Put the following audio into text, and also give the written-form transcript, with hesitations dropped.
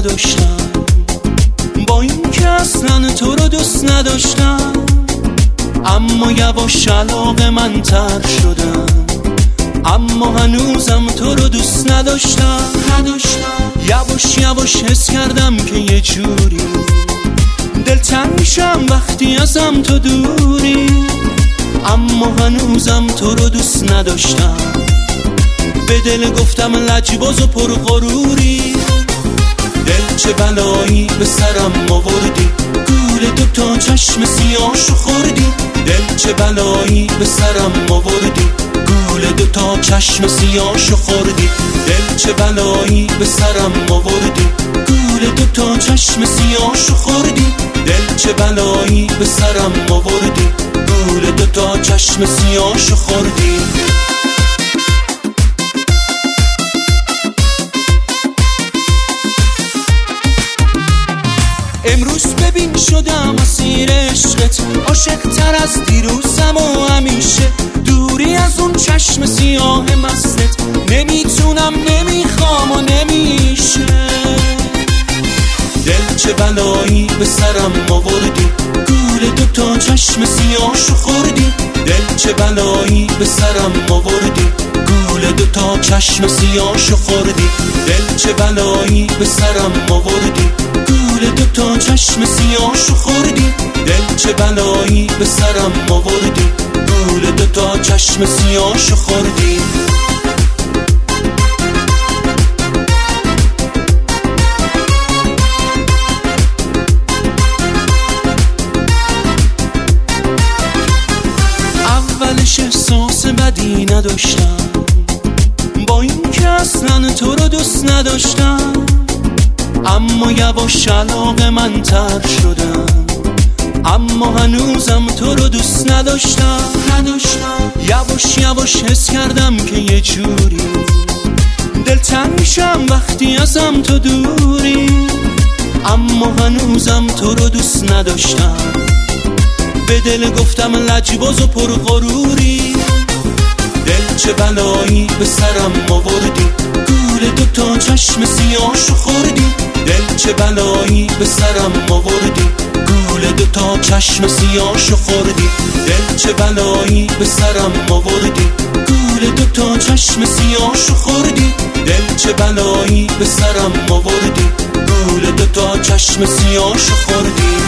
نداشتم، با این که اصلا تو رو دوست نداشتم، اما یواش علاقه من تر شدم، اما هنوزم تو رو دوست نداشتم. یواش یواش حس کردم که یه جوری دلتنگ میشم وقتی ازم تو دوری، اما هنوزم تو رو دوست نداشتم. به دل گفتم لجباز و پرغروری، دل چه بلایی به سرم آوردی، گول دوتا چشم سیاهشو خوردی. دل چه بلایی به سرم آوردی، گول دوتا چشم سیاهشو خوردی. دل چه بلایی به سرم آوردی، گول دوتا چشم سیاهشو خوردی. دل چه بلایی به سرم آوردی، گول دوتا چشم سیاهشو خوردی. امروز ببین شدم اسیر عشقت، عاشق تر از دیروزم و همیشه دوری از اون چشم سیاه مستت. نمیتونم نمیخوام و نمیشه. دل چه بلایی به سرم آوردی، گول دوتا چشم سیاهشو خوردی. دل چه بلایی به سرم آوردی، گول دوتا چشم سیاهشو خوردی. دل چه بلایی به سرم آوردی، گول دوتا چشم سیاهشو خوردی. دل چه بلایی به سرم آوردی، گول دوتا چشم سیاهشو خوردی. اولش احساس بدی نداشتم، با این که اصلا تو رو دوست نداشتم، اما یواش علاقه من تر شدم، اما هنوزم تو رو دوست نداشتم. یواش یواش حس کردم که یه جوری دلتنگ میشم وقتی ازم تو دوری، اما هنوزم تو رو دوست نداشتم. به دل گفتم لجباز و پرغروری، دل چه بلایی به سرم آوردی، گول دوتا چشم سیاهشو خوردی. دل چه بلایی به سرم آوردی، گول دوتا چشم سیاهشو خوردی. دل چه بلایی به سرم آوردی، گول دوتا چشم سیاهشو خوردی. دل چه بلایی به سرم آوردی، گول دوتا چشم سیاهشو خوردی.